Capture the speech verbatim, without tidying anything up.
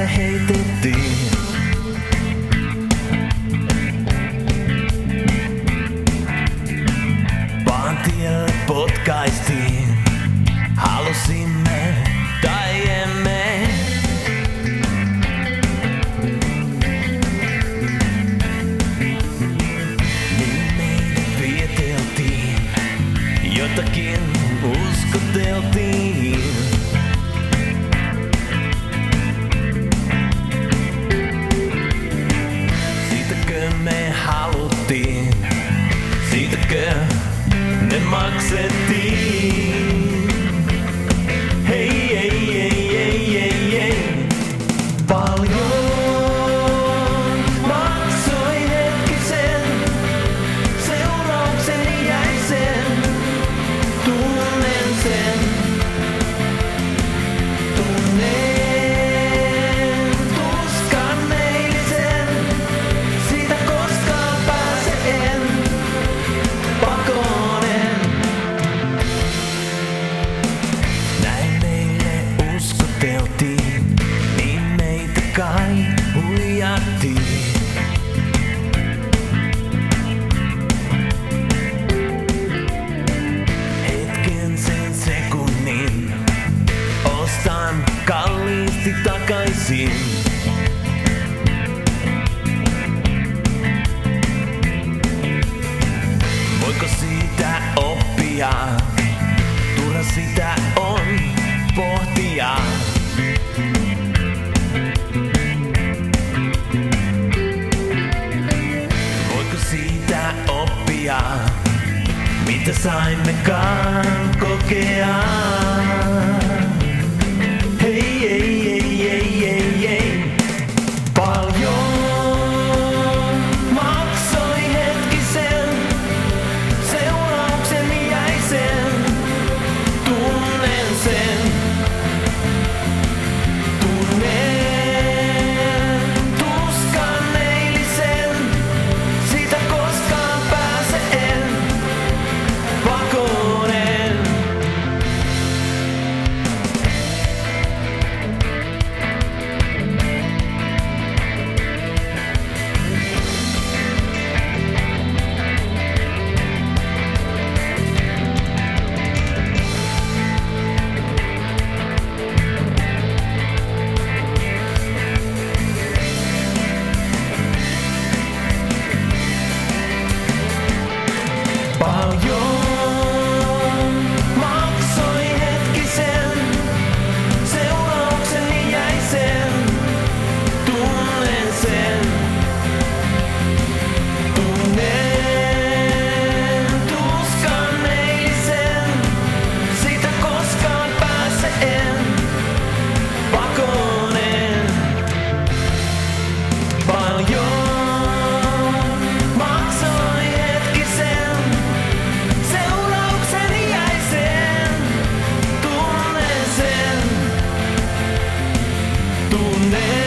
pihalle heitettiin. Maantielle potkaistiin, halusimme tai emme. Niin meidät vieteltiin, jotakin uskoteltiin. Siitäkö me haluttiin, siitäkö ne maksettiin. Hei, ei, ei, ei, ei, ei. Paljon maksoi hetkisen, seuraukseni jäi sen. Tunnen sen, tunnen tuskan eilisen. Siitä koskaan pääse en pakoon. Niin meitä kai huijattiin. Hetken sen sekunnin ostan kalliisti takaisin. Voiko siitä oppia? Turha sitä on pohtia. Voiko siitä oppia, mitä saimmekaan kokea? Hei, ei, ei, ei, ei, ei. Paljon maksoi hetkisen, seuraukseni jäi sen. Tunnen sen. Tunnen